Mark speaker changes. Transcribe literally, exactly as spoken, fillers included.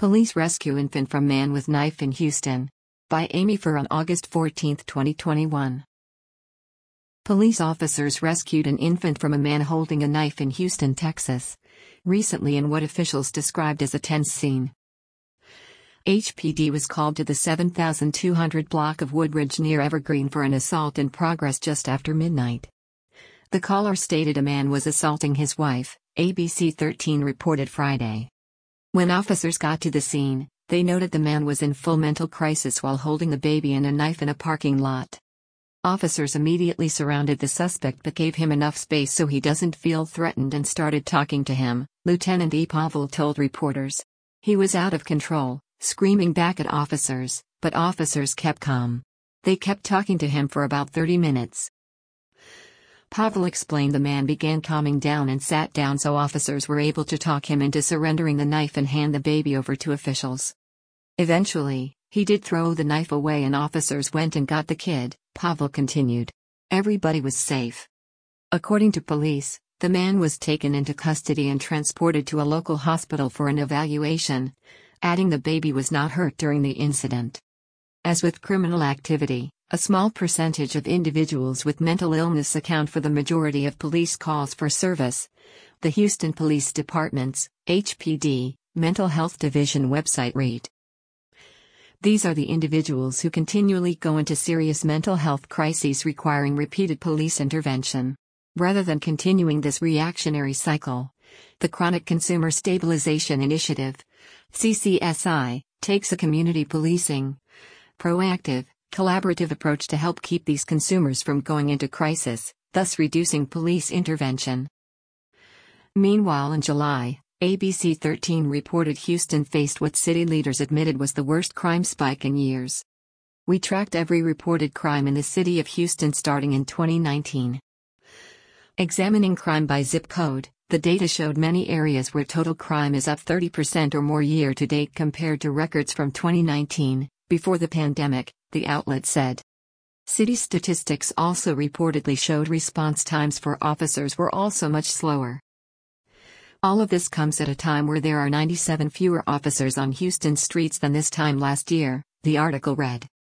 Speaker 1: Police rescue infant from man with knife in Houston. By Amy Furr on August fourteenth, twenty twenty-one. Police officers rescued an infant from a man holding a knife in Houston, Texas, recently in what officials described as a tense scene. H P D was called to the seven thousand two hundred block of Woodridge near Evergreen for an assault in progress just after midnight. The caller stated a man was assaulting his wife, A B C thirteen reported Friday. When officers got to the scene, they noted the man was in full mental crisis while holding the baby and a knife in a parking lot. Officers immediately surrounded the suspect but gave him enough space so he doesn't feel threatened and started talking to him, Lieutenant E. Pavel told reporters. He was out of control, screaming back at officers, but officers kept calm. They kept talking to him for about thirty minutes. Pavel explained the man began calming down and sat down so officers were able to talk him into surrendering the knife and hand the baby over to officials. Eventually, he did throw the knife away and officers went and got the kid, Pavel continued. Everybody was safe. According to police, the man was taken into custody and transported to a local hospital for an evaluation, adding the baby was not hurt during the incident. As with criminal activity, a small percentage of individuals with mental illness account for the majority of police calls for service. The Houston Police Department's, H P D, Mental Health Division website read. These are the individuals who continually go into serious mental health crises requiring repeated police intervention. Rather than continuing this reactionary cycle, the Chronic Consumer Stabilization Initiative, C C S I, takes a community policing, proactive, collaborative approach to help keep these consumers from going into crisis, thus reducing police intervention. Meanwhile, in July, A B C thirteen reported Houston faced what city leaders admitted was the worst crime spike in years. We tracked every reported crime in the city of Houston starting in twenty nineteen. Examining crime by zip code, the data showed many areas where total crime is up thirty percent or more year to date compared to records from twenty nineteen, before the pandemic, the outlet said. City statistics also reportedly showed response times for officers were also much slower. All of this comes at a time where there are ninety-seven fewer officers on Houston streets than this time last year, the article read.